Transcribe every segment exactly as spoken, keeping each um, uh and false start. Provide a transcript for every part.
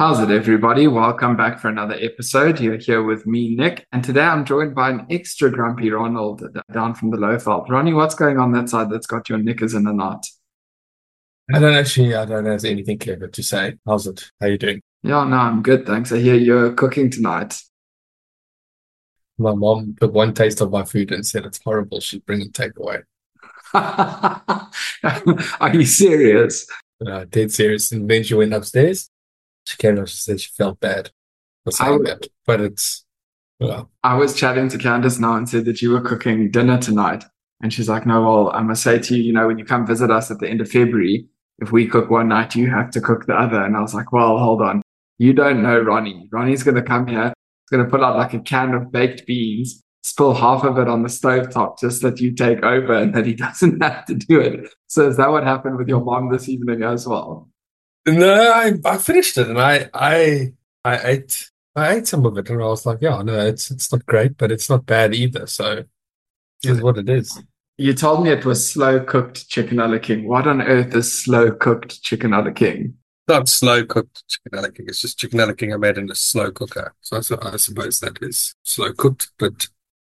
How's it, everybody? Welcome back for another episode. You're here with me, Nick, and today I'm joined by an extra grumpy Ronald down from the Lowveld. Ronnie, what's going on that side that's got your knickers in a knot? I don't actually, I don't have anything clever to say. How's it? How you doing? Yeah, no, I'm good, thanks. I hear you're cooking tonight. My mom took one taste of my food and said it's horrible. She'd bring it takeaway. Are you serious? Uh, dead serious. And then she went upstairs. She came up, she said she felt bad for I, saying that. But it's, well, I was chatting to Candace now and said that you were cooking dinner tonight. And she's like, no, well, I must say to you, you know, when you come visit us at the end of February, if we cook one night, you have to cook the other. And I was like, well, hold on. You don't know Ronnie. Ronnie's going to come here. He's going to put out like a can of baked beans, spill half of it on the stovetop just that you take over and that he doesn't have to do it. So is that what happened with your mom this evening as well? no, I, I finished it and I, I, I ate, I ate some of it and I was like, yeah, no, it's, it's not great, but it's not bad either. So it is what it is. You told me it was slow cooked chicken a la king. What on earth is slow cooked chicken a la king? Not slow cooked chicken a la king. It's just chicken a la king I made in a slow cooker. So I, I suppose that is slow cooked, but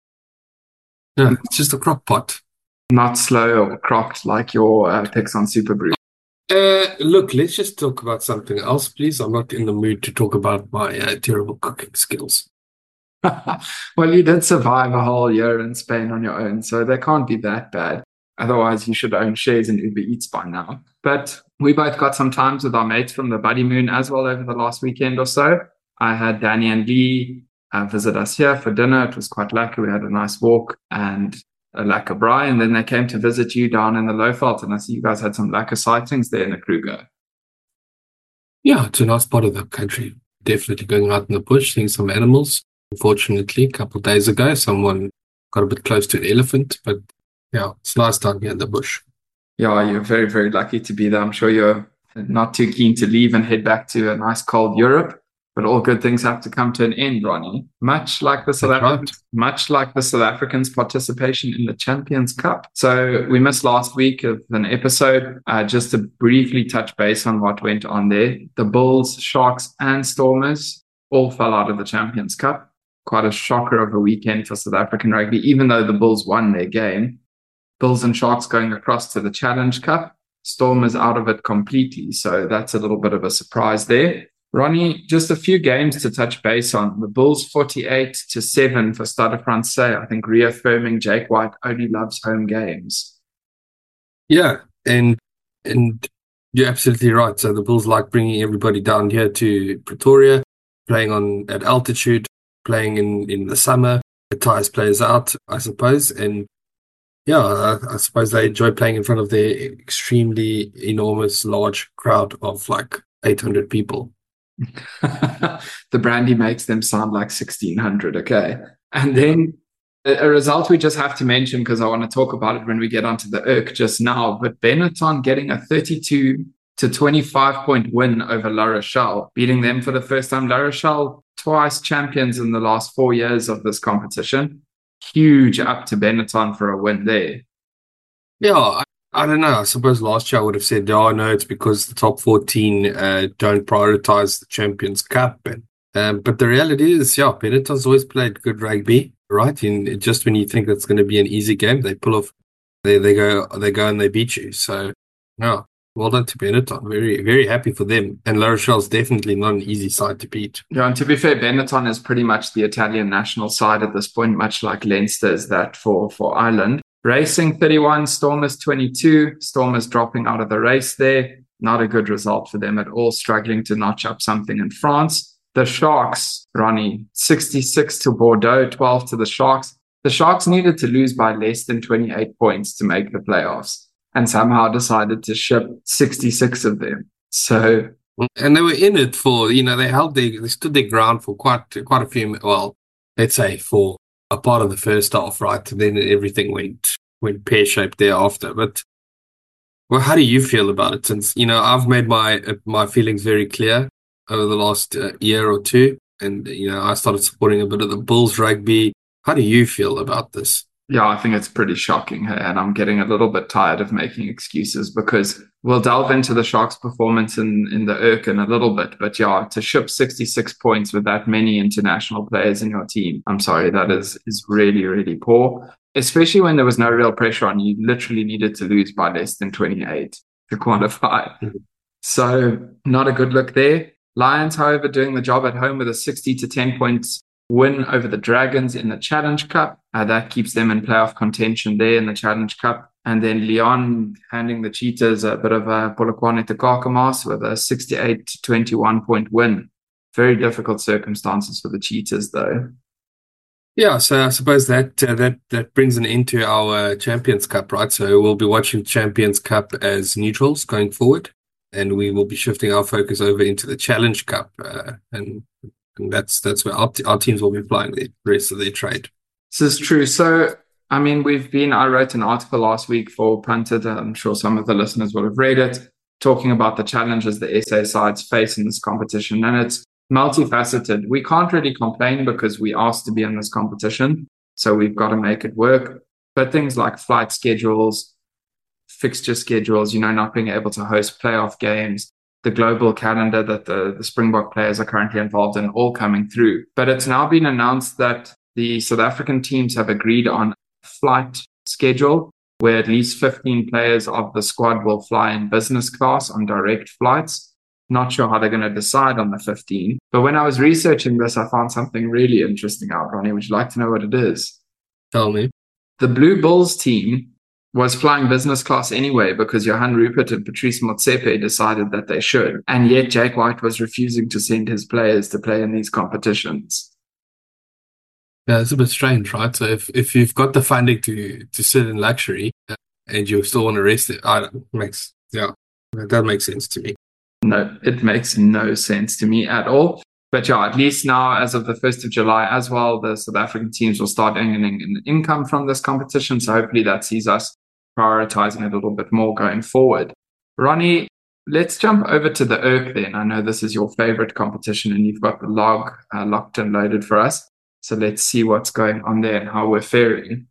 no, it's just a crock pot. Not slow or crocked like your uh, picks on Super Brew. Uh, look, let's just talk about something else, please. I'm not in the mood to talk about my uh, terrible cooking skills. Well, you did survive a whole year in Spain on your own, so they can't be that bad. Otherwise, you should own shares in Uber Eats by now. But we both got some times with our mates from the Buddy Moon as well over the last weekend or so. I had Danny and Lee uh, visit us here for dinner. It was quite lucky. We had a nice walk and a lekker braai, and then they came to visit you down in the Lowveld, and I see you guys had some lekker sightings there in the Kruger. Yeah, it's a nice part of the country. Definitely going out in the bush, seeing some animals. Unfortunately, a couple of days ago, someone got a bit close to an elephant, but yeah, it's nice down here in the bush. Yeah, you're very, very lucky to be there. I'm sure you're not too keen to leave and head back to a nice cold Europe, but all good things have to come to an end, Ronnie. Much like the South That's Africans, right. much like the South Africans' participation in the Champions Cup. So we missed last week of an episode. Uh, just to briefly touch base on what went on there. The Bulls, Sharks, and Stormers all fell out of the Champions Cup. Quite a shocker of a weekend for South African rugby, even though the Bulls won their game. Bulls and Sharks going across to the Challenge Cup. Stormers out of it completely, so that's a little bit of a surprise there. Ronnie, just a few games to touch base on. The Bulls forty-eight to seven for Stade Francais, I think reaffirming Jake White only loves home games. Yeah, and and you're absolutely right. So the Bulls like bringing everybody down here to Pretoria, playing on at altitude, playing in, in the summer. It tires players out, I suppose. And yeah, I, I suppose they enjoy playing in front of their extremely enormous, large crowd of like eight hundred people. The brandy makes them sound like sixteen hundred, okay? And then a, a result we just have to mention because I want to talk about it when we get onto the Irk just now, but Benetton getting a thirty-two to twenty-five point win over La Rochelle, beating them for the first time. La Rochelle, twice champions in the last four years of this competition. Huge up to Benetton for a win there. Yeah, I, I don't know. I suppose last year I would have said, oh, no, it's because the top fourteen uh, don't prioritize the Champions Cup. And, um, but the reality is, yeah, Benetton's always played good rugby, right? And just when you think it's going to be an easy game, they pull off, they, they go they go and they beat you. So, yeah. Well done to Benetton. Very, very happy for them. And La Rochelle's definitely not an easy side to beat. Yeah, and to be fair, Benetton is pretty much the Italian national side at this point, much like Leinster is that for, for Ireland. Racing thirty-one, Stormers twenty-two. Stormers dropping out of the race there. Not a good result for them at all, struggling to notch up something in France. The Sharks, Ronnie, sixty-six to Bordeaux, twelve to the Sharks. The Sharks needed to lose by less than twenty-eight points to make the playoffs, and somehow decided to ship sixty-six of them. So, and they were in it for, you know, they held their, they stood their ground for quite quite a few, well, let's say for a part of the first half, right? And then everything went went pear-shaped thereafter. But, well, how do you feel about it? Since, you know, I've made my my feelings very clear over the last uh, year or two. And, you know, I started supporting a bit of the Bulls rugby. How do you feel about this? Yeah, I think it's pretty shocking here, and I'm getting a little bit tired of making excuses because we'll delve into the Sharks' performance in, in the Irk in a little bit. But yeah, to ship sixty-six points with that many international players in your team, I'm sorry, that is is really, really poor. Especially when there was no real pressure on you. You literally needed to lose by less than twenty-eight to qualify. So not a good look there. Lions, however, doing the job at home with a sixty to ten points win over the Dragons in the Challenge Cup. Uh, that keeps them in playoff contention there in the Challenge Cup. And then Leon handing the Cheetahs a bit of a Polokwane to Kakamas with a sixty-eight to twenty-one point win. Very difficult circumstances for the Cheetahs, though. Yeah, so I suppose that uh, that that brings an end to our Champions Cup, right? So we'll be watching Champions Cup as neutrals going forward, and we will be shifting our focus over into the Challenge Cup, uh, and, and that's that's where our, our teams will be playing the rest of their trade. This is true. So, I mean, we've been, I wrote an article last week for Punted. I'm sure some of the listeners will have read it, talking about the challenges the S A sides face in this competition. And it's multifaceted. We can't really complain because we asked to be in this competition. So we've got to make it work. But things like flight schedules, fixture schedules, you know, not being able to host playoff games, the global calendar that the, the Springbok players are currently involved in, all coming through. But it's now been announced that the South African teams have agreed on a flight schedule where at least fifteen players of the squad will fly in business class on direct flights. Not sure how they're going to decide on the fifteen. But when I was researching this, I found something really interesting out, Ronnie. Would you like to know what it is? Tell me. The Blue Bulls team was flying business class anyway because Johan Rupert and Patrice Motsepe decided that they should. And yet Jake White was refusing to send his players to play in these competitions. Yeah, it's a bit strange, right? So if, if you've got the funding to to sit in luxury uh, and you still want to rest it, I don't, makes yeah, that makes sense to me. No, it makes no sense to me at all. But yeah, at least now, as of the first of July as well, the South African teams will start earning an income from this competition. So hopefully that sees us prioritizing it a little bit more going forward. Ronnie, let's jump over to the Irk then. I know this is your favorite competition and you've got the log uh, locked and loaded for us. So let's see what's going on there and how we're faring.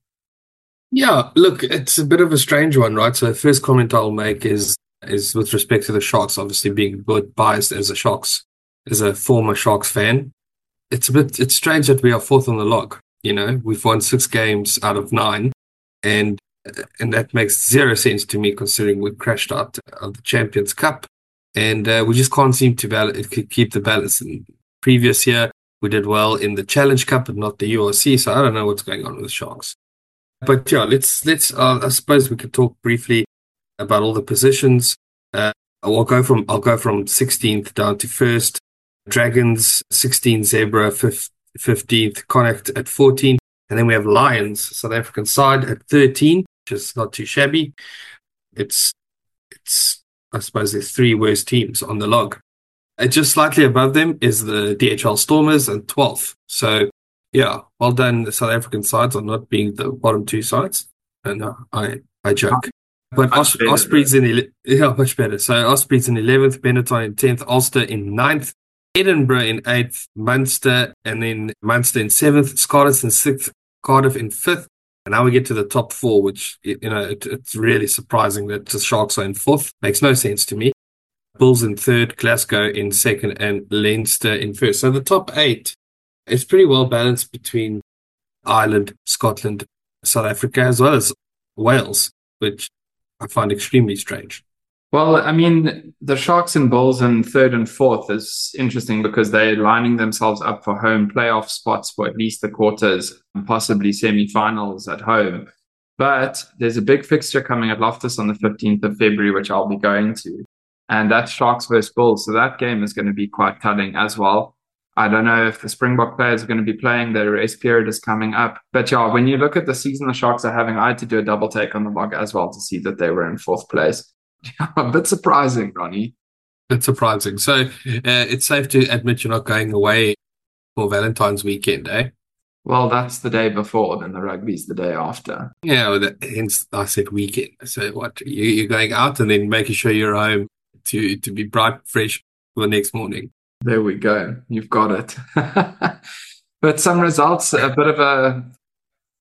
Yeah, look, it's a bit of a strange one, right? So the first comment I'll make is is with respect to the Sharks, obviously being a bit biased as a Sharks, as a former Sharks fan. It's a bit, it's strange that we are fourth on the log. You know, we've won six games out of nine, and and that makes zero sense to me considering we crashed out of the Champions Cup, and uh, we just can't seem to bal- keep the balance. In previous year, we did well in the Challenge Cup, but not the U R C. So I don't know what's going on with the Sharks. But yeah, let's let's. Uh, I suppose we could talk briefly about all the positions. Uh, I'll go from I'll go from sixteenth down to first. Dragons sixteen, Zebra fifteenth, Connacht at fourteen, and then we have Lions, South African side, at thirteen, which is not too shabby. It's it's I suppose there's three worst teams on the log. And just slightly above them is the D H L Stormers and twelfth. So yeah, well done the South African sides on not being the bottom two sides. And uh, I I joke. But Os- Ospreys in ele- yeah, much better. So Ospreys in eleventh, Benetton in tenth, Ulster in ninth, Edinburgh in eighth, Munster, and then Munster in seventh, Scotland in sixth, Cardiff in fifth. And now we get to the top four, which, you know, it, it's really surprising that the Sharks are in fourth. Makes no sense to me. Bulls in third, Glasgow in second, and Leinster in first. So the top eight is pretty well balanced between Ireland, Scotland, South Africa, as well as Wales, which I find extremely strange. Well, I mean, the Sharks and Bulls in third and fourth is interesting because they're lining themselves up for home playoff spots for at least the quarters and possibly semi-finals at home. But there's a big fixture coming at Loftus on the fifteenth of February, which I'll be going to. And that's Sharks versus Bulls. So that game is going to be quite telling as well. I don't know if the Springbok players are going to be playing. Their rest period is coming up. But yeah, when you look at the season the Sharks are having, I had to do a double take on the log as well to see that they were in fourth place. A bit surprising, Ronnie. It's surprising. So uh, it's safe to admit you're not going away for Valentine's weekend, eh? Well, that's the day before, then the rugby's the day after. Yeah, well, that, hence I said weekend. So what, you, you're going out and then making sure you're home to, to be bright, fresh for the next morning. There we go. You've got it. But some results, a bit of a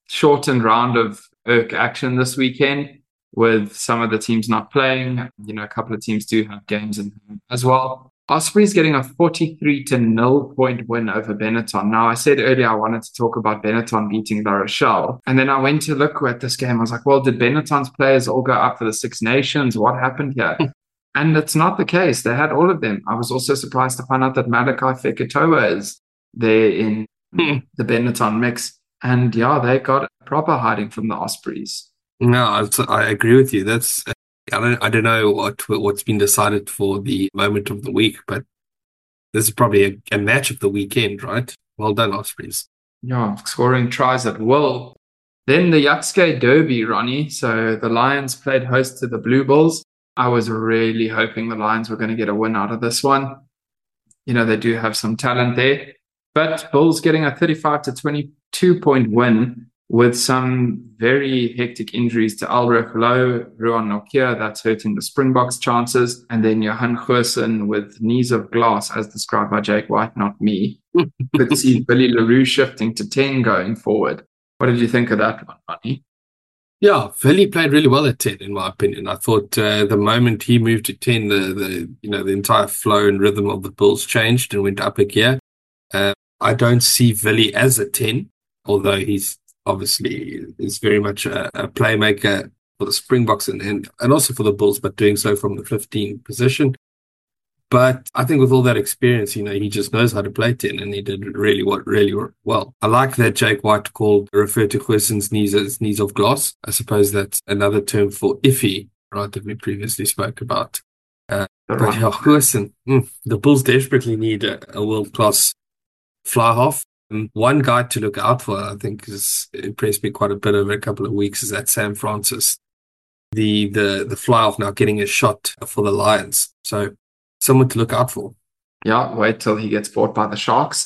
shortened round of E R C action this weekend with some of the teams not playing. You know, a couple of teams do have games in as well. Ospreys getting a forty-three to nil point win over Benetton. Now, I said earlier I wanted to talk about Benetton beating La Rochelle. And then I went to look at this game. I was like, well, did Benetton's players all go up for the Six Nations? What happened here? And it's not the case. They had all of them. I was also surprised to find out that Malachi Fekitoa is there in the Benetton mix. And yeah, they got a proper hiding from the Ospreys. No, I, I agree with you. That's I don't I don't know what what's been decided for the moment of the week, but this is probably a, a match of the weekend, right? Well done, Ospreys. Yeah, scoring tries at will. Then the Yatske Derby, Ronnie. So the Lions played host to the Blue Bulls. I was really hoping the Lions were going to get a win out of this one. You know, they do have some talent there. But Bulls getting a thirty-five to twenty-two point win with some very hectic injuries to Alref Lowe, Ruan Nokia, that's hurting the Springboks' chances. And then Johan Goosen with knees of glass, as described by Jake White, not me. Could see Billy LaRue shifting to ten going forward. What did you think of that one, Ronnie? Yeah, Billy played really well at ten, in my opinion. I thought uh, the moment he moved to ten, the, the you know the entire flow and rhythm of the Bulls changed and went up a gear. Uh, I don't see Billy as a ten, although he's obviously is very much a, a playmaker for the Springboks and, and and also for the Bulls, but doing so from the fifteen position. But I think with all that experience, you know, he just knows how to play ten, and he did really what really well. I like that Jake White called referred to Goosen's knees as knees of glass. I suppose that's another term for iffy, right? That we previously spoke about. Uh, but yeah, Goosen, mm, the Bulls desperately need a, a world class fly half. Um, one guy to look out for, I think, has impressed me quite a bit over a couple of weeks, is that Sam Francis, the the the fly half now getting a shot for the Lions. So. Someone to look out for. Yeah, wait till he gets bought by the Sharks.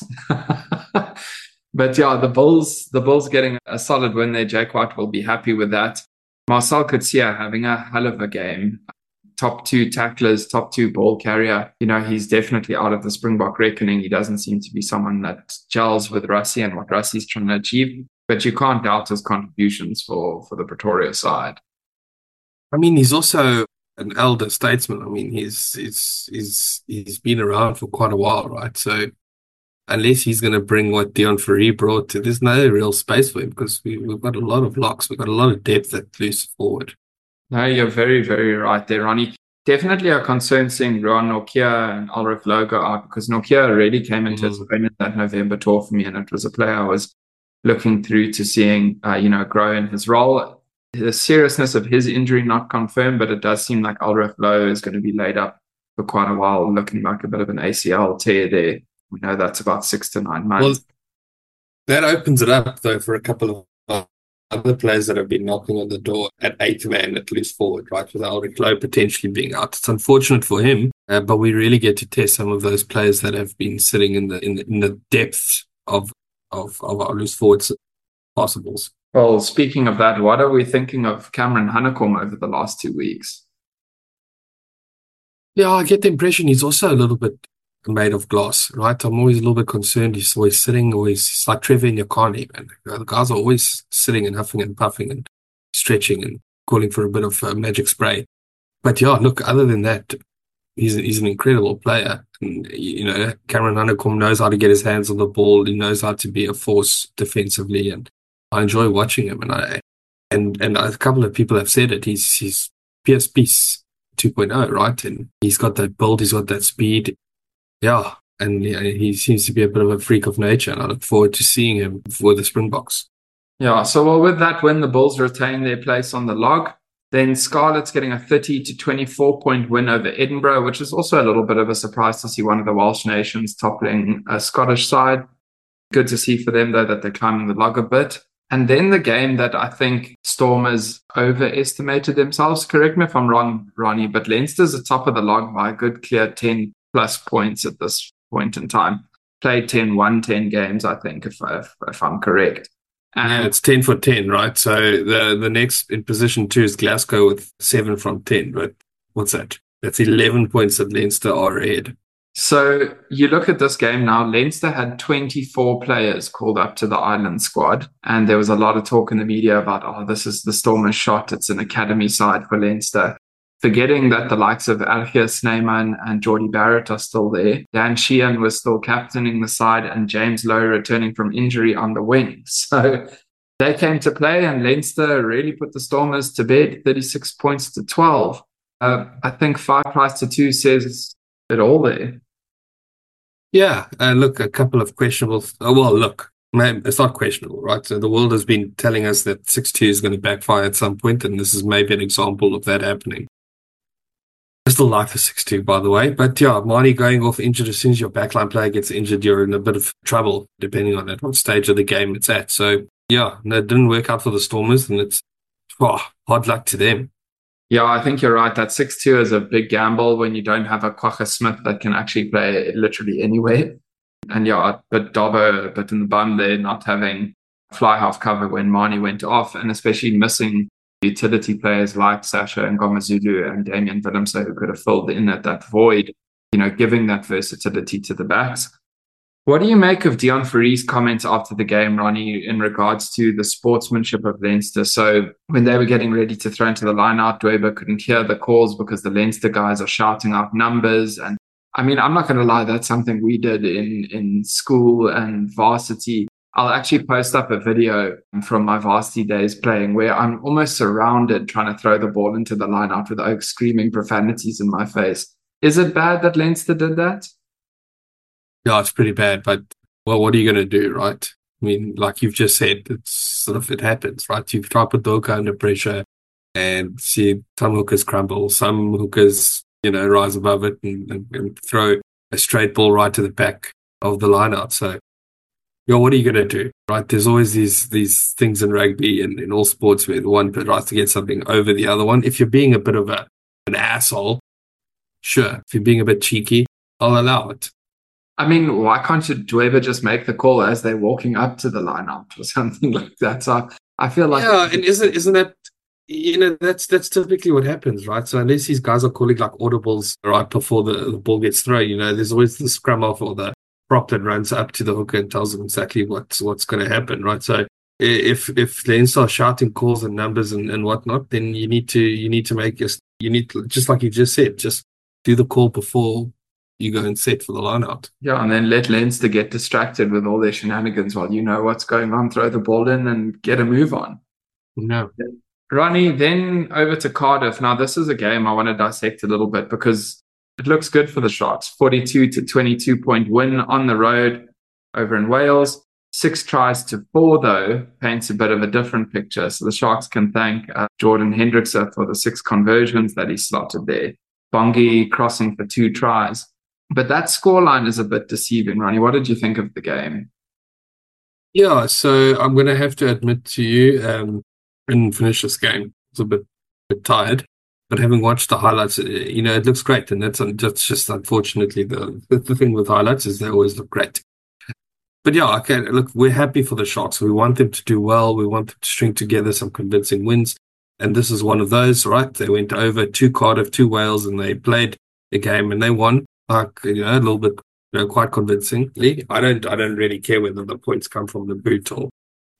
But yeah, the Bulls, the Bulls getting a solid win there. Jake White will be happy with that. Marcel Coetzee having a hell of a game. Top two tacklers, top two ball carrier. You know, he's definitely out of the Springbok reckoning. He doesn't seem to be someone that gels with Rassie and what Rassie's trying to achieve. But you can't doubt his contributions for, for the Pretoria side. I mean, he's also an elder statesman. I mean, he's he's he's he's been around for quite a while, right? So unless he's going to bring what Deon Fourie brought, to, there's no real space for him because we, we've got a lot of locks, we've got a lot of depth at loose forward. No, you're very, very right there, Ronnie. Definitely a concern seeing Ruan Nokia and Alref Lowe go out because Nokia already came into his own in that November tour for me, and it was a player I was looking through to seeing, uh, you know, grow in his role. The seriousness of his injury not confirmed, but it does seem like Alref Lowe is going to be laid up for quite a while, looking like a bit of an A C L tear there. We know that's about six to nine months. Well, that opens it up, though, for a couple of other players that have been knocking on the door at eighth man at loose forward, right, with Alref Lowe potentially being out. It's unfortunate for him, uh, but we really get to test some of those players that have been sitting in the in the, in the depth of, of, of our loose forward possibles. Well, speaking of that, what are we thinking of Cameron Hanekom over the last two weeks? Yeah, I get the impression he's also a little bit made of glass, right? I'm always a little bit concerned. He's always sitting, always he's like Trevor Nyakane, man. The guys are always sitting and huffing and puffing and stretching and calling for a bit of uh, magic spray. But yeah, look, other than that, he's he's an incredible player. And, you know, Cameron Hanekom knows how to get his hands on the ball. He knows how to be a force defensively, and I enjoy watching him, and I and and a couple of people have said it. He's he's P S Piece two point oh, right? And he's got that build, he's got that speed, yeah. And you know, he seems to be a bit of a freak of nature, and I look forward to seeing him for the Springboks. Yeah. So well, with that win, the Bulls retain their place on the log. Then Scarlets getting a thirty to twenty-four point win over Edinburgh, which is also a little bit of a surprise to see one of the Welsh nations toppling a Scottish side. Good to see for them though that they're climbing the log a bit. And then the game that I think Stormers overestimated themselves, correct me if I'm wrong, Ronnie, but Leinster's at top of the log by a good clear ten plus points at this point in time. Played ten, won ten games, I think, if, if, if I'm correct. And yeah, it's ten for ten, right? So the, the next in position two is Glasgow with seven from ten, but what's that? That's eleven points that Leinster are ahead. So you look at this game now, Leinster had twenty-four players called up to the Ireland squad. And there was a lot of talk in the media about, oh, this is the Stormers shot. It's an academy side for Leinster. Forgetting that the likes of Algia Snyman and Geordie Barrett are still there. Dan Sheehan was still captaining the side and James Lowe returning from injury on the wing. So they came to play and Leinster really put the Stormers to bed, thirty-six points to twelve. Uh, I think five tries to two says it all there. Yeah, uh, look, a couple of questionable. Oh, well, look, man, it's not questionable, right? So the world has been telling us that six two is going to backfire at some point, and this is maybe an example of that happening. I still like the six two, by the way. But yeah, Marnie going off injured, as soon as your backline player gets injured, you're in a bit of trouble, depending on at what stage of the game it's at. So yeah, no, it didn't work out for the Stormers, and it's oh, hard luck to them. Yeah, I think you're right. That six two is a big gamble when you don't have a Kwagga Smith that can actually play literally anywhere. And yeah, a bit Dobbo, a bit in the bum there, not having fly half cover when Marnie went off, and especially missing utility players like Sasha and Ngomazulu and Damian Willemse who could have filled in at that void, you know, giving that versatility to the backs. What do you make of Deon Fourie's comments after the game, Ronnie, in regards to the sportsmanship of Leinster? So when they were getting ready to throw into the line-out, Dweber couldn't hear the calls because the Leinster guys are shouting out numbers. And I mean, I'm not going to lie, that's something we did in, in school and varsity. I'll actually post up a video from my varsity days playing where I'm almost surrounded trying to throw the ball into the line-out with Oak screaming profanities in my face. Is it bad that Leinster did that? Yeah, it's pretty bad, but well, what are you going to do, right? I mean, like you've just said, it's sort of, it happens, right? You've tried to put Doka under pressure and see some hookers crumble, some hookers, you know, rise above it and, and, and throw a straight ball right to the back of the lineout. So, yeah, what are you going to do, right? There's always these these things in rugby and in all sports where the one tries to get something over the other one. If you're being a bit of a an asshole, sure. If you're being a bit cheeky, I'll allow it. I mean, why can't you Dweber just make the call as they're walking up to the lineup or something like that? So I feel like yeah, and isn't isn't that you know that's that's typically what happens, right? So unless these guys are calling like audibles right before the, the ball gets thrown, you know, there's always the scrum off or the prop that runs up to the hooker and tells them exactly what's what's going to happen, right? So if if they start shouting calls and numbers and, and whatnot, then you need to you need to make your you need to, just like you just said, just do the call before you go and set for the line out. Yeah, and then let Leinster get distracted with all their shenanigans while you know what's going on, throw the ball in and get a move on. No. Ronnie, then over to Cardiff. Now, this is a game I want to dissect a little bit because it looks good for the Sharks. forty-two to twenty-two point win on the road over in Wales. Six tries to four, though, paints a bit of a different picture. So the Sharks can thank uh, Jordan Hendrickse for the six conversions that he slotted there. Bongi crossing for two tries. But that scoreline is a bit deceiving, Ronnie. What did you think of the game? Yeah, so I'm going to have to admit to you, um, I didn't finish this game. I was a bit, bit tired. But having watched the highlights, you know, it looks great. And that's, that's just unfortunately the, the thing with highlights is they always look great. But yeah, okay, look, we're happy for the Sharks. We want them to do well. We want them to string together some convincing wins. And this is one of those, right? They went over to Cardiff, to Wales, and they played a game and they won. Like, you know, a little bit, you know, quite convincingly. I don't, I don't really care whether the points come from the boot or,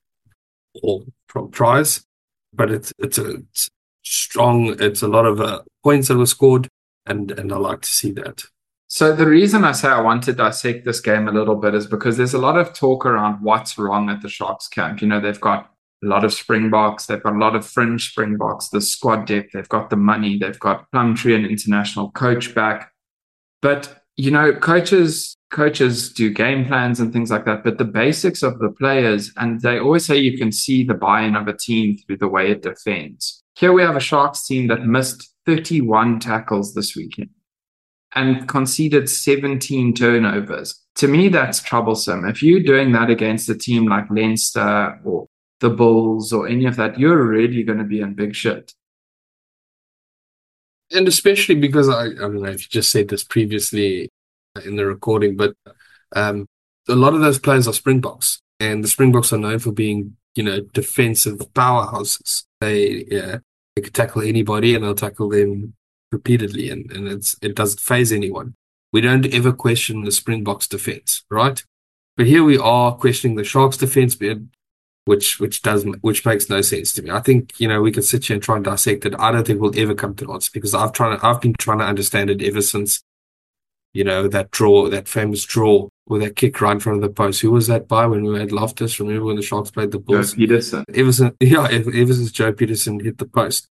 or from tries, but it's, it's a it's strong, it's a lot of uh, points that were scored, and, and I like to see that. So the reason I say I want to dissect this game a little bit is because there's a lot of talk around what's wrong at the Sharks camp. You know, they've got a lot of Springboks, they've got a lot of fringe Springboks, the squad depth, they've got the money, they've got Plumtree, an international coach back. But, you know, coaches coaches do game plans and things like that, but the basics of the players, and they always say you can see the buy-in of a team through the way it defends. Here we have a Sharks team that missed thirty-one tackles this weekend and conceded seventeen turnovers. To me, that's troublesome. If you're doing that against a team like Leinster or the Bulls or any of that, you're really going to be in big shit. And especially because I, I don't know if you just said this previously in the recording, but um, a lot of those players are Springboks, and the Springboks are known for being, you know, defensive powerhouses. They, yeah, they can tackle anybody and they'll tackle them repeatedly, and, and it's it doesn't faze anyone. we don't ever question the Springboks defense, right? But here we are questioning the Sharks defense, which which doesn't which makes no sense to me. I think, you know, we can sit here and try and dissect it. I don't think we'll ever come to an answer because I've tried I've been trying to understand it ever since, you know, that draw, that famous draw with that kick right in front of the post. Who was that by when we had Loftus? Remember when the Sharks played the Bulls? Joe Peterson. Ever since, yeah, ever since Joe Peterson hit the post.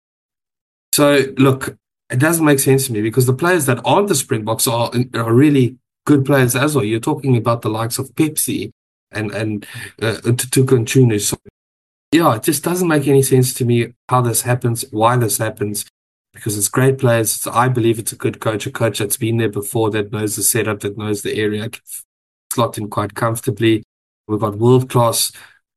So look, it doesn't make sense to me because the players that aren't the Springboks are are really good players as well. You're talking about the likes of Pepsi and and uh, Tutuka and Chunu. So yeah, it just doesn't make any sense to me how this happens, why this happens, because it's great players. It's, I believe it's a good coach, a coach that's been there before, that knows the setup, that knows the area, can slot in quite comfortably. We've got world class,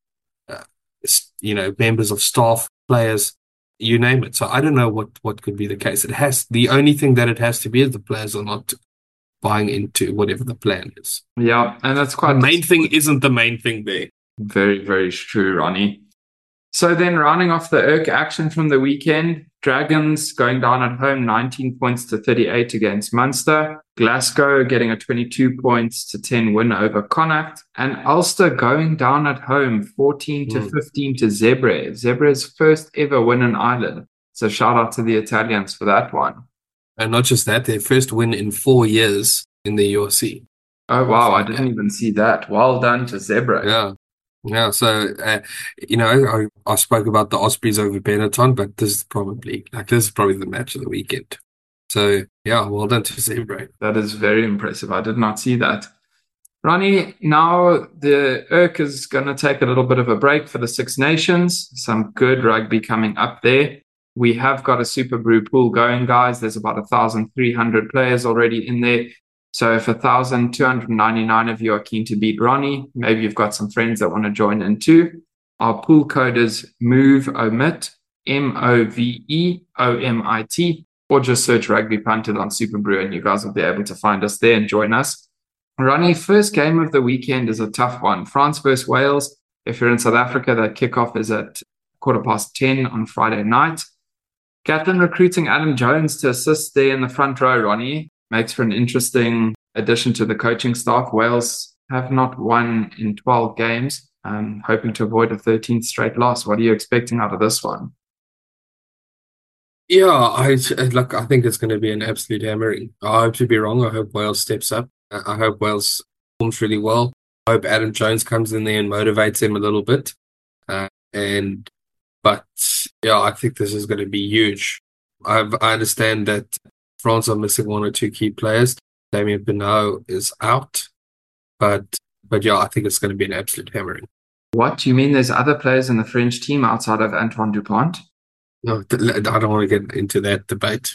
uh, you know, members of staff, players. You name it. So I don't know what, what could be the case. It has the only thing that it has to be is the players are not buying into whatever the plan is. Yeah, and that's quite the main thing isn't the main thing there. Very, very true, Ronnie. So then rounding off the Irk action from the weekend, Dragons going down at home nineteen points to thirty-eight against Munster. Glasgow getting a twenty-two points to ten win over Connacht. And Ulster going down at home fourteen to fifteen to Zebre. Zebre's first ever win in Ireland. So shout out to the Italians for that one. And not just that, their first win in four years in the U R C. Oh, wow. I didn't even see that. Well done to Zebre. Yeah. Yeah, so, uh, you know, I, I spoke about the Ospreys over Benetton, but this is probably, like, this is probably the match of the weekend. So, yeah, well done to Zebre. That is very impressive. I did not see that. Ronnie, now the Irk is going to take a little bit of a break for the Six Nations. Some good rugby coming up there. We have got a Super Brew pool going, guys. There's about one thousand three hundred players already in there. So if one thousand two hundred ninety-nine of you are keen to beat Ronnie, maybe you've got some friends that want to join in too. Our pool code is MOVEOMIT, M O V E O M I T, or just search Rugby Punted on Super Brew and you guys will be able to find us there and join us. Ronnie, first game of the weekend is a tough one. France versus Wales. If you're in South Africa, that kickoff is at quarter past ten on Friday night. Gatland recruiting Adam Jones to assist there in the front row, Ronnie. Makes for an interesting addition to the coaching staff. Wales have not won in twelve games, um, hoping to avoid a thirteenth straight loss. What are you expecting out of this one? Yeah, I look. I think it's going to be an absolute hammering. I hope to be wrong. I hope Wales steps up. I hope Wales performs really well. I hope Adam Jones comes in there and motivates them a little bit. Uh, and but yeah, I think this is going to be huge. I've, I understand that France are missing one or two key players. Damien Penaud is out. But but yeah, I think it's going to be an absolute hammering. What? Do you mean there's other players in the French team outside of Antoine Dupont? No, I don't want to get into that debate.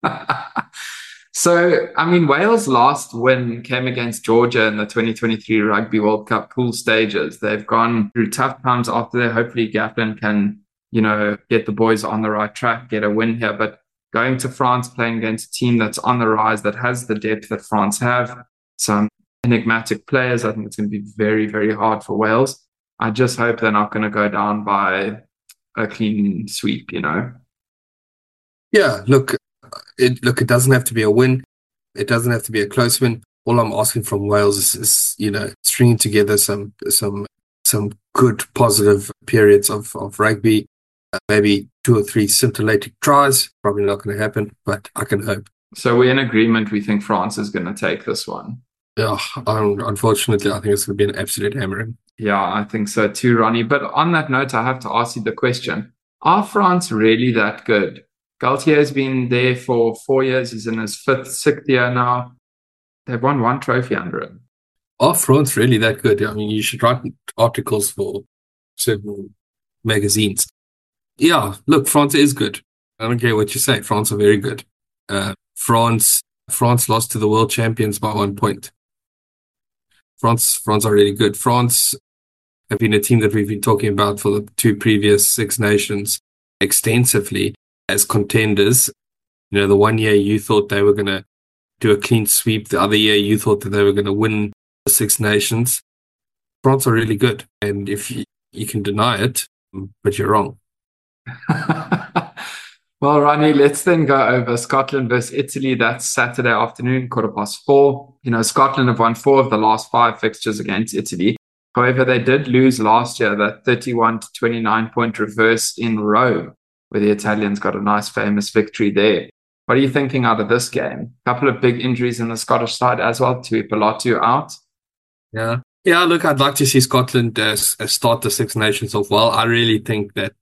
So, I mean, Wales' last win came against Georgia in the twenty twenty-three Rugby World Cup pool stages. They've gone through tough times after that. Hopefully Gatland can, you know, get the boys on the right track, get a win here. But going to France, playing against a team that's on the rise, that has the depth that France have, some enigmatic players, I think it's going to be very, very hard for Wales. I just hope they're not going to go down by a clean sweep, you know? Yeah, look, it, look, it doesn't have to be a win. It doesn't have to be a close win. All I'm asking from Wales is, is you know, stringing together some some some good, positive periods of, of rugby. Uh, maybe two or three scintillating tries. Probably not going to happen, but I can hope. So we're in agreement. We think France is going to take this one. Yeah, um, unfortunately, I think it's going to be an absolute hammering. Yeah, I think so too, Ronnie. But on that note, I have to ask you the question. Are France really that good? Galtier has been there for four years. He's in his fifth, sixth year now. They've won one trophy under him. Are France really that good? I mean, you should write articles for certain magazines. Yeah, look, France is good. I don't care what you say. France are very good. Uh, France France lost to the world champions by one point. France France are really good. France have been a team that we've been talking about for the two previous Six Nations extensively as contenders. You know, the one year you thought they were going to do a clean sweep. The other year you thought that they were going to win the Six Nations. France are really good. And if you, you can deny it, but you're wrong. Well, Ronnie, let's then go over Scotland versus Italy. That's Saturday afternoon, quarter past four. You know, Scotland have won four of the last five fixtures against Italy. However, they did lose last year, that thirty-one to twenty-nine point reverse in Rome, where the Italians got a nice famous victory there. What are you thinking out of this game? A couple of big injuries in the Scottish side as well. Tuipulotu out. Yeah. Yeah, look, I'd like to see Scotland uh, start the Six Nations off well. I really think that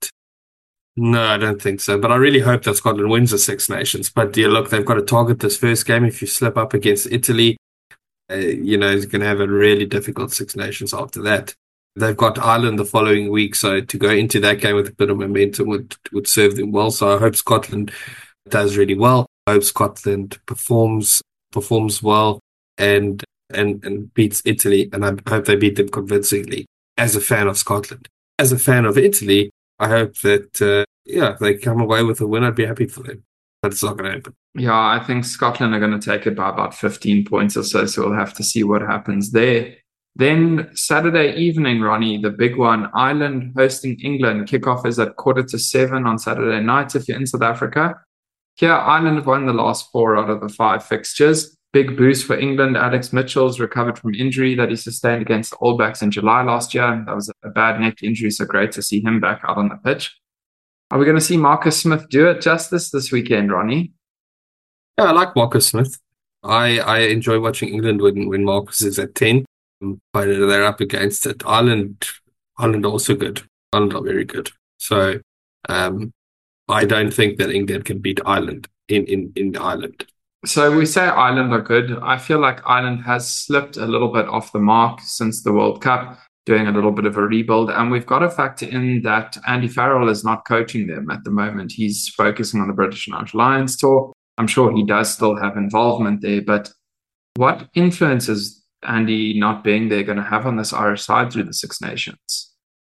No, I don't think so. But I really hope that Scotland wins the Six Nations. But yeah, look, they've got to target this first game. If you slip up against Italy, uh, you know, it's going to have a really difficult Six Nations after that. They've got Ireland the following week, so to go into that game with a bit of momentum would would serve them well. So I hope Scotland does really well. I hope Scotland performs performs well and and and beats Italy, and I hope they beat them convincingly. As a fan of Scotland, as a fan of Italy, I hope that, uh, yeah, they come away with a win. I'd be happy for them. But it's not going to happen. Yeah, I think Scotland are going to take it by about fifteen points or so, so we'll have to see what happens there. Then Saturday evening, Ronnie, the big one, Ireland hosting England. Kickoff is at quarter to seven on Saturday night if you're in South Africa. Here, Ireland have won the last four out of the five fixtures. Big boost for England. Alex Mitchell's recovered from injury that he sustained against the All Blacks in July last year. That was a bad neck injury, so great to see him back out on the pitch. Are we going to see Marcus Smith do it justice this weekend, Ronnie? Yeah, I like Marcus Smith. I, I enjoy watching England when, when Marcus is at ten, but they're up against it. Ireland, Ireland are also good. Ireland are very good. So um, I don't think that England can beat Ireland in, in, in Ireland. So we say Ireland are good. I feel like Ireland has slipped a little bit off the mark since the World Cup, doing a little bit of a rebuild. And we've got to factor in that Andy Farrell is not coaching them at the moment. He's focusing on the British and Irish Lions tour. I'm sure he does still have involvement there, but what influence is Andy not being there going to have on this Irish side through the Six Nations?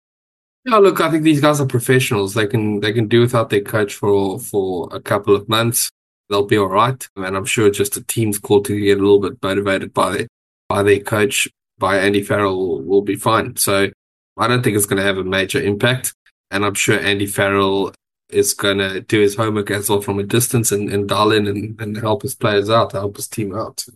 Yeah, look, I think these guys are professionals. They can they can do without their coach for, for a couple of months. They'll be all right. And I'm sure just the team's call to get a little bit motivated by their, by their coach, by Andy Farrell, will, will be fine. So I don't think it's going to have a major impact. And I'm sure Andy Farrell is going to do his homework as well from a distance and, and dial in and, and help his players out, help his team out.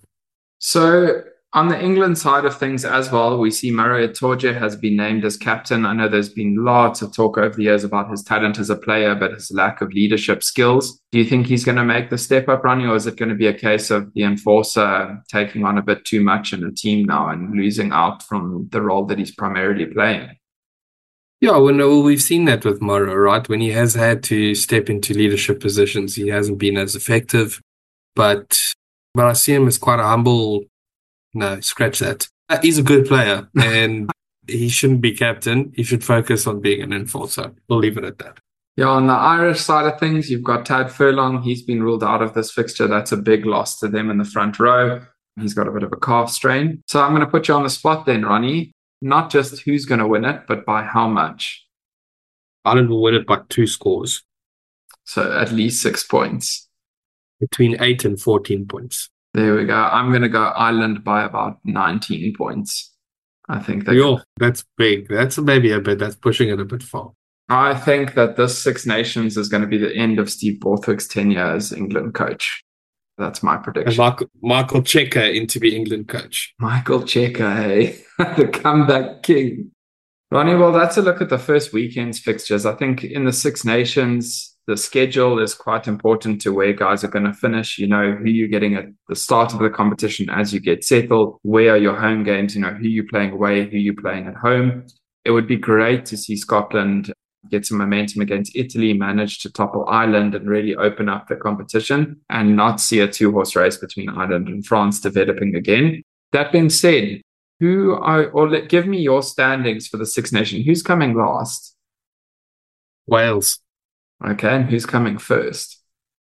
So on the England side of things as well, we see Maro Itoje has been named as captain. I know there's been lots of talk over the years about his talent as a player, but his lack of leadership skills. Do you think he's going to make the step up, Ronnie, or is it going to be a case of the enforcer taking on a bit too much in a team now and losing out from the role that he's primarily playing? Yeah, well, we've seen that with Maro, right? When he has had to step into leadership positions, he hasn't been as effective. But, but I see him as quite a humble... No, scratch that. He's a good player, and he shouldn't be captain. He should focus on being an enforcer. We'll leave it at that. Yeah, on the Irish side of things, you've got Tad Furlong. He's been ruled out of this fixture. That's a big loss to them in the front row. He's got a bit of a calf strain. So I'm going to put you on the spot then, Ronnie. Not just who's going to win it, but by how much? Ireland will win it by two scores. So at least six points. Between eight and fourteen points. There we go. I'm going to go Ireland by about nineteen points. I think that. Yo, that's big. That's maybe a bit, that's pushing it a bit far. I think that this Six Nations is going to be the end of Steve Borthwick's tenure as England coach. That's my prediction. And Michael, Michael Cheika in to be England coach. Michael Cheika, hey, the comeback king. Ronnie, well, that's a look at the first weekend's fixtures. I think in the Six Nations, the schedule is quite important to where guys are going to finish. You know, who you're getting at the start of the competition as you get settled. Where are your home games? You know, who you're playing away, who you're playing at home. It would be great to see Scotland get some momentum against Italy, manage to topple Ireland and really open up the competition and not see a two-horse race between Ireland and France developing again. That being said, who are, or let, give me your standings for the Six Nations. Who's coming last? Wales. Okay, and who's coming first?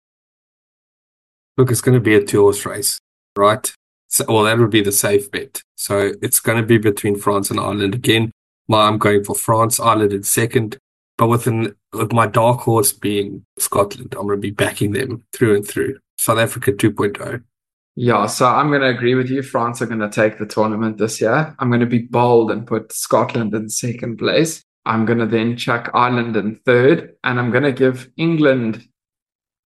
Look, it's going to be a two-horse race, right? So, well, that would be the safe bet. So it's going to be between France and Ireland again. Well, I'm going for France, Ireland in second. But with, an, with my dark horse being Scotland, I'm going to be backing them through and through. South Africa two point oh. Yeah, so I'm going to agree with you. France are going to take the tournament this year. I'm going to be bold and put Scotland in second place. I'm going to then chuck Ireland in third, and I'm going to give England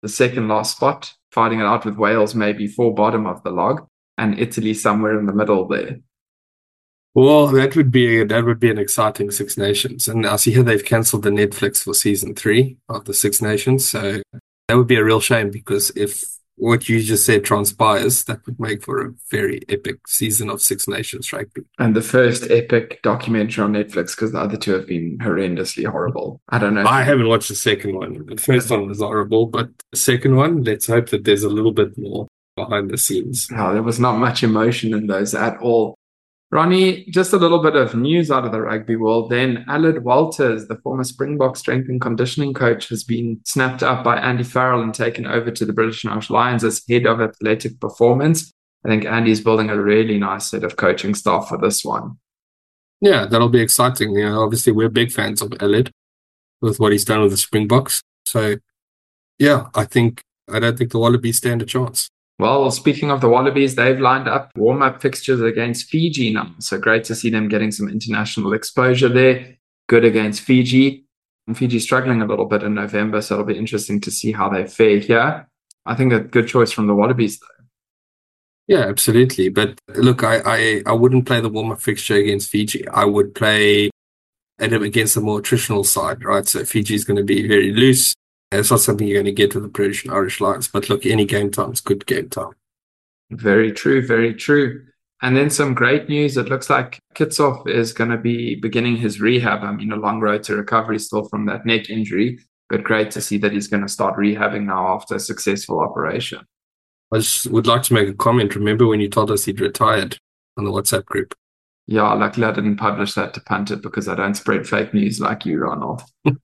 the second last spot, fighting it out with Wales maybe for bottom of the log, and Italy somewhere in the middle there. Well, that would be that would be an exciting Six Nations. And I see here they've cancelled the Netflix for season three of the Six Nations. So that would be a real shame, because if what you just said transpires, that would make for a very epic season of Six Nations rugby. And the first epic documentary on Netflix, because the other two have been horrendously horrible. I don't know. I you... haven't watched the second one. The first one was horrible, but the second one, let's hope that there's a little bit more behind the scenes. No, there was not much emotion in those at all. Ronnie, just a little bit of news out of the rugby world then. Aled Walters, the former Springbok strength and conditioning coach, has been snapped up by Andy Farrell and taken over to the British and Irish Lions as head of athletic performance. I think Andy's building a really nice set of coaching staff for this one. Yeah, that'll be exciting. You know, obviously, we're big fans of Aled with what he's done with the Springboks. So, yeah, I think I don't think the Wallabies stand a chance. Well, speaking of the Wallabies, they've lined up warm-up fixtures against Fiji now. So great to see them getting some international exposure there. Good against Fiji. And Fiji struggling a little bit in November, so it'll be interesting to see how they fare here. I think a good choice from the Wallabies, though. Yeah, absolutely. But look, I, I, I wouldn't play the warm-up fixture against Fiji. I would play against the more attritional side, right? So Fiji is going to be very loose. It's not something you're going to get with the British and Irish Lions. But look, any game time is good game time. Very true, very true. And then some great news. It looks like Kitshoff is going to be beginning his rehab. I mean, a long road to recovery still from that neck injury. But great to see that he's going to start rehabbing now after a successful operation. I just would like to make a comment. Remember when you told us he'd retired on the WhatsApp group? Yeah, luckily I didn't publish that to punt it, because I don't spread fake news like you, Ronald.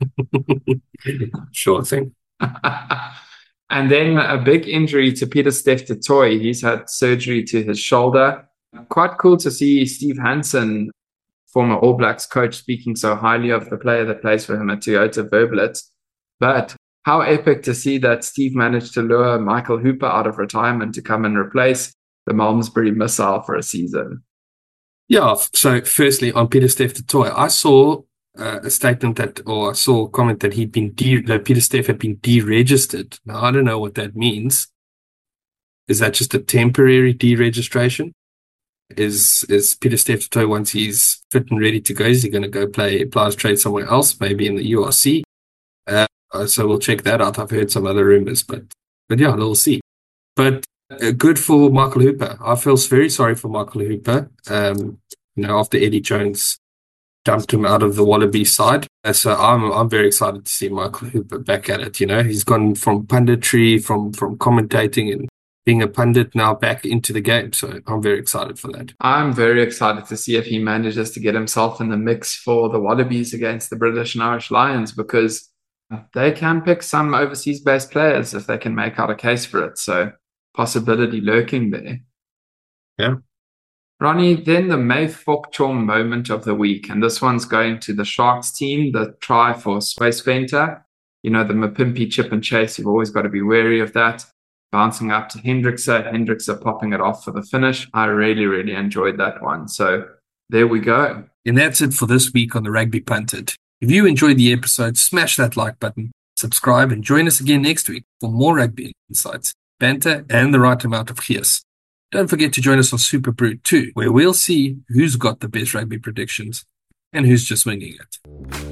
Sure thing. And then a big injury to Pieter-Steph du Toit. He's had surgery to his shoulder. Quite cool to see Steve Hansen, former All Blacks coach, speaking so highly of the player that plays for him at Toyota Verblitz. But how epic to see that Steve managed to lure Michael Hooper out of retirement to come and replace the Malmesbury missile for a season. Yeah, so firstly, on Pieter-Steph du Toit, I saw uh, a statement that, or I saw a comment that he'd been, de- that Pieter-Steph had been deregistered. Now, I don't know what that means. Is that just a temporary deregistration? Is is Pieter-Steph du Toit, once he's fit and ready to go, is he going to go play Players Trade somewhere else, maybe in the U R C? Uh, so we'll check that out. I've heard some other rumors, but but yeah, we'll see. But uh, good for Michael Hooper. I feel very sorry for Michael Hooper. Um, you know, after Eddie Jones dumped him out of the Wallaby side, uh, so I'm I'm very excited to see Michael Hooper back at it. You know, he's gone from punditry, from from commentating and being a pundit, now back into the game. So I'm very excited for that. I'm very excited to see if he manages to get himself in the mix for the Wallabies against the British and Irish Lions, because they can pick some overseas-based players if they can make out a case for it. So possibility lurking there. Yeah. Ronnie, then the May Fokchom moment of the week. And this one's going to the Sharks team, the try for Swys Venter. You know, the Mapimpi chip and chase, you've always got to be wary of that. Bouncing up to Hendrickse, Hendrickse popping it off for the finish. I really, really enjoyed that one. So there we go. And that's it for this week on the Rugby Punted. If you enjoyed the episode, smash that like button, subscribe, and join us again next week for more rugby insights, banter, and the right amount of gears. Don't forget to join us on Super Brute too, where we'll see who's got the best rugby predictions and who's just winging it.